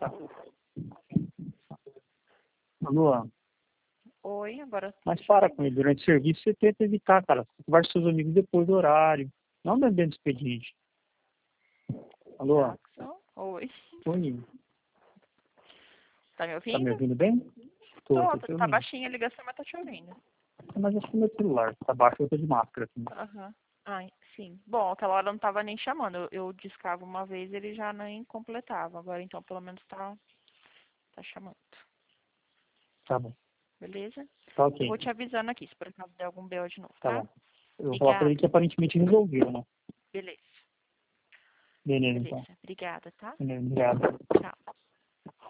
Alô? Oi, agora... Mas para com ele. Durante o serviço você tenta evitar, cara. Você conversa com seus amigos depois do horário. Não dentro do expediente. Alô? Jackson? Oi. Oi. Tá me Tá me ouvindo? ouvindo bem? Tô te Tá ouvindo. baixinha a ligação, mas tô te ouvindo. Mas acho que meu celular tá baixo, eu tô de máscara aqui. Aham. Ai, sim. Bom, aquela hora eu não tava nem chamando. Eu discava uma vez, ele já nem completava. Agora então pelo menos tá chamando. Tá bom. Beleza? Tá Eu ok. vou te avisando aqui, se por acaso der algum BO de novo, Tá tá? bom. Eu vou falar pra ele Obrigada. que aparentemente resolveu, né? Beleza. Beleza, então. Beleza. Obrigada, tá? Beleza, obrigado. Tchau.